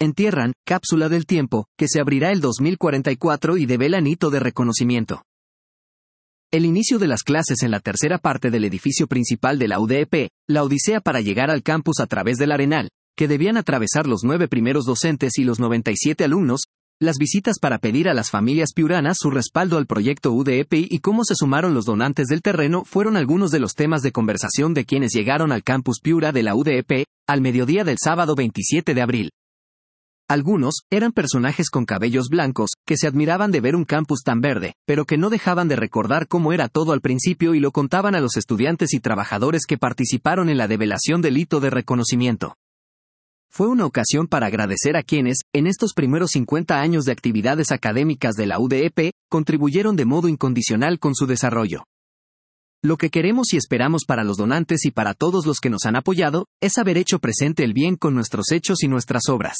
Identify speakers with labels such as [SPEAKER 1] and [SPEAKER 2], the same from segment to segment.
[SPEAKER 1] Entierran, cápsula del tiempo, que se abrirá el 2044 y develan hito de reconocimiento. El inicio de las clases en la tercera parte del edificio principal de la UDEP, la odisea para llegar al campus a través del Arenal, que debían atravesar los 9 primeros docentes y los 97 alumnos, las visitas para pedir a las familias piuranas su respaldo al proyecto UDEP y cómo se sumaron los donantes del terreno fueron algunos de los temas de conversación de quienes llegaron al campus Piura de la UDEP, al mediodía del sábado 27 de abril. Algunos eran personajes con cabellos blancos, que se admiraban de ver un campus tan verde, pero que no dejaban de recordar cómo era todo al principio y lo contaban a los estudiantes y trabajadores que participaron en la develación del hito de reconocimiento. Fue una ocasión para agradecer a quienes, en estos primeros 50 años de actividades académicas de la UDEP, contribuyeron de modo incondicional con su desarrollo. Lo que queremos y esperamos para los donantes y para todos los que nos han apoyado, es haber hecho presente el bien con nuestros hechos y nuestras obras.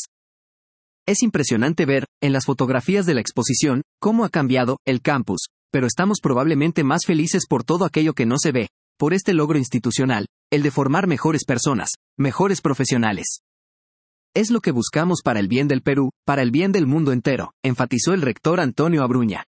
[SPEAKER 1] Es impresionante ver, en las fotografías de la exposición, cómo ha cambiado el campus, pero estamos probablemente más felices por todo aquello que no se ve, por este logro institucional, el de formar mejores personas, mejores profesionales. Es lo que buscamos para el bien del Perú, para el bien del mundo entero, enfatizó el rector Antonio Abruña.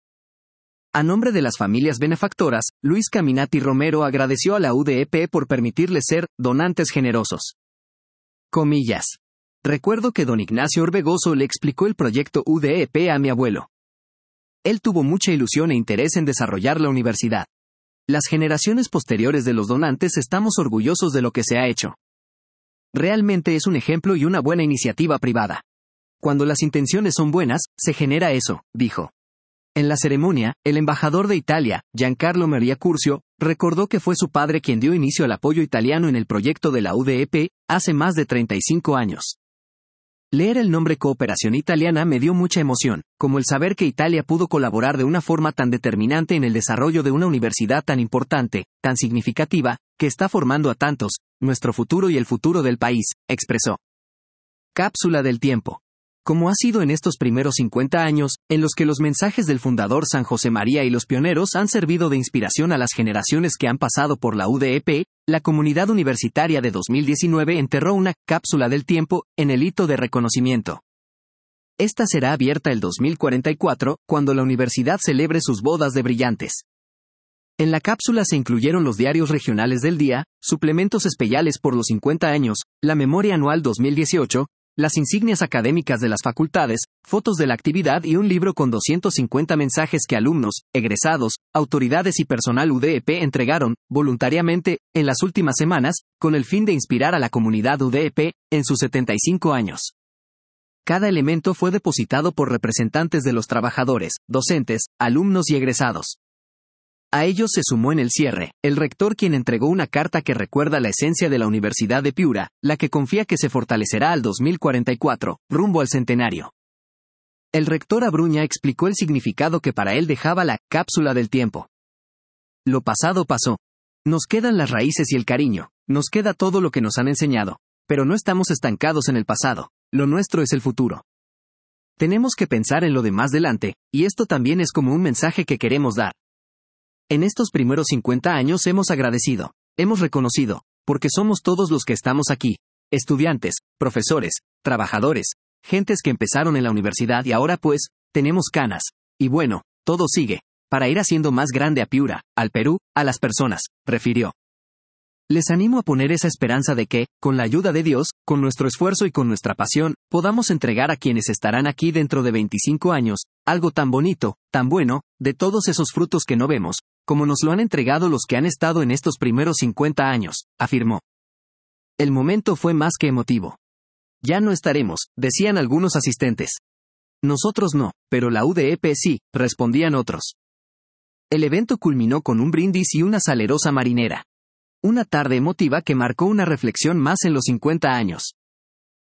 [SPEAKER 1] A nombre de las familias benefactoras, Luis Caminati Romero agradeció a la UDEP por permitirles ser donantes generosos. Comillas. Recuerdo que don Ignacio Orbegoso le explicó el proyecto UDEP a mi abuelo. Él tuvo mucha ilusión e interés en desarrollar la universidad. Las generaciones posteriores de los donantes estamos orgullosos de lo que se ha hecho. Realmente es un ejemplo y una buena iniciativa privada. Cuando las intenciones son buenas, se genera eso, dijo. En la ceremonia, el embajador de Italia, Giancarlo Maria Curcio, recordó que fue su padre quien dio inicio al apoyo italiano en el proyecto de la UDEP, hace más de 35 años. Leer el nombre Cooperación Italiana me dio mucha emoción, como el saber que Italia pudo colaborar de una forma tan determinante en el desarrollo de una universidad tan importante, tan significativa, que está formando a tantos, nuestro futuro y el futuro del país, expresó. Cápsula del tiempo. Como ha sido en estos primeros 50 años, en los que los mensajes del fundador San José María y los pioneros han servido de inspiración a las generaciones que han pasado por la UDEP, la comunidad universitaria de 2019 enterró una cápsula del tiempo en el hito de reconocimiento. Esta será abierta el 2044, cuando la universidad celebre sus bodas de brillantes. En la cápsula se incluyeron los diarios regionales del día, suplementos especiales por los 50 años, la memoria anual 2018, las insignias académicas de las facultades, fotos de la actividad y un libro con 250 mensajes que alumnos, egresados, autoridades y personal UDEP entregaron, voluntariamente, en las últimas semanas, con el fin de inspirar a la comunidad UDEP, en sus 75 años. Cada elemento fue depositado por representantes de los trabajadores, docentes, alumnos y egresados. A ellos se sumó en el cierre, el rector quien entregó una carta que recuerda la esencia de la Universidad de Piura, la que confía que se fortalecerá al 2044, rumbo al centenario. El rector Abruña explicó el significado que para él dejaba la cápsula del tiempo. Lo pasado pasó. Nos quedan las raíces y el cariño, nos queda todo lo que nos han enseñado, pero no estamos estancados en el pasado, lo nuestro es el futuro. Tenemos que pensar en lo de más delante, y esto también es como un mensaje que queremos dar. En estos primeros 50 años hemos agradecido, hemos reconocido, porque somos todos los que estamos aquí, estudiantes, profesores, trabajadores, gentes que empezaron en la universidad y ahora pues, tenemos canas, y bueno, todo sigue, para ir haciendo más grande a Piura, al Perú, a las personas, refirió. Les animo a poner esa esperanza de que, con la ayuda de Dios, con nuestro esfuerzo y con nuestra pasión, podamos entregar a quienes estarán aquí dentro de 25 años, algo tan bonito, tan bueno, de todos esos frutos que no vemos, como nos lo han entregado los que han estado en estos primeros 50 años, afirmó. El momento fue más que emotivo. Ya no estaremos, decían algunos asistentes. Nosotros no, pero la UDEP sí, respondían otros. El evento culminó con un brindis y una salerosa marinera. Una tarde emotiva que marcó una reflexión más en los 50 años.